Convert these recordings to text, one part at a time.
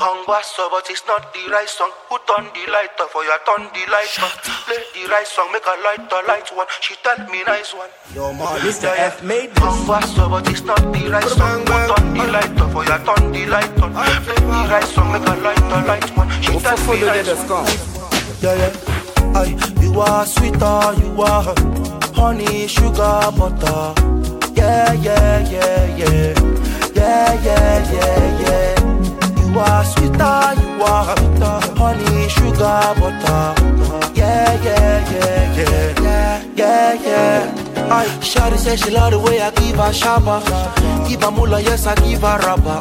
Congasso, but it's not the right song. Put on the light for you, turn the light on. Play the right song, make a light one. She tell me nice one. Yo, man, Mr. F made this. Congasso, but it's not the right song. Put on the light for you, turn the light on. Play the right song, make a light one. She tell me nice one. You are sweeter, you are honey, sugar, butter. Yeah. You are sweeter, you are honey, sugar, butter. Yeah. Shawty said she love the way I give her shabba. Give her moolah, yes, I give her rubber.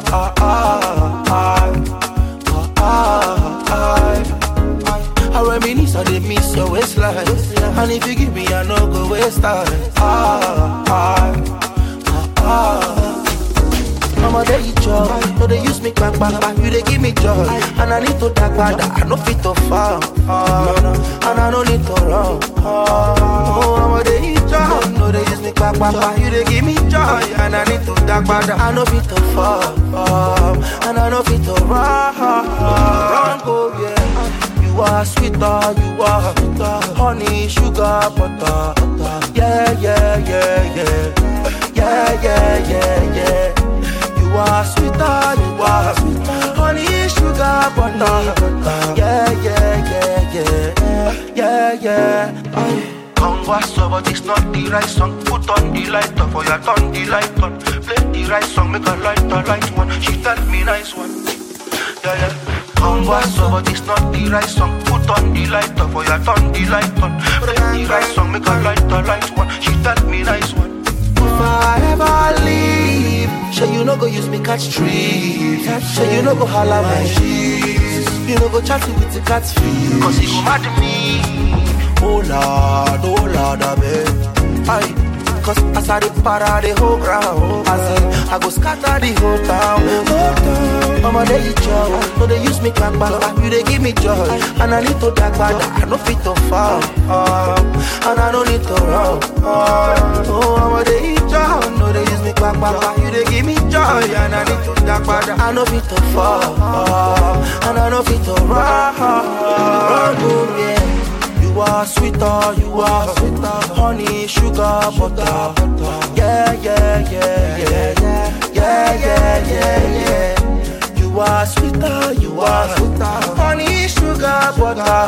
I reminisce, I dey miss your waistline. And if you give me, I no go waste time. Mama, they eat joy. No, they use me back. You they give me joy. And I need to dark bad. I no fit to fall. And I don't need to run. Oh, mama, they eat joy. No, they use me back. You they give me joy. And I need to dark bad. I no fit to fall. And I no fit to run. Go, yeah. You are sweeter, you are honey, sugar, butter. Yeah. You are sweeter, you are honey, sugar, butter. Yeah. Congasso, but it's not the right song. Put on the light for you, turn the light on. Play the right song, make a light one. She tell me nice one. Yeah. Congasso, but it's not the right song. Put on the light for you, turn the light on. Play the right song, make a light one. She tell me nice one. If I ever leave, sure you no go use me catch trees. Sure you no go holla my cheese. You no go chat with the cat's feet. Cause you go mad me. Oh Lord, I beg. Cause as I dey para the whole ground, I go scatter the whole town. Mama, they eat joy. No, they use me back. You they give me joy. And I need to dark bad. I no fit to fall. And I don't need to run. Oh, mama, they eat joy. No, they use me back. You they give me joy. And I need to dark bad. I no fit to fall. And I no fit to run. Yeah. You are sweeter, you are honey, sugar, butter. Yeah. You are sweeter, you are honey, sugar, butter.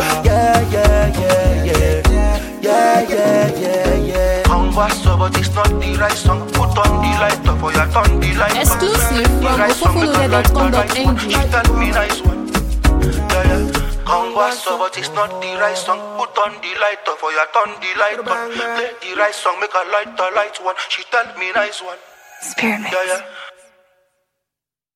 Yeah. Congasso, but it's not the right song. Put on the light for you, turn the light on. Exclusive from ofofolode.com.ng. She tell me nice one. Yeah. Congasso, but it's not the right song. Put on the light for you, turn the light on. Play the right song, make a light one. She tell me nice one. Spirit Mix. Yeah.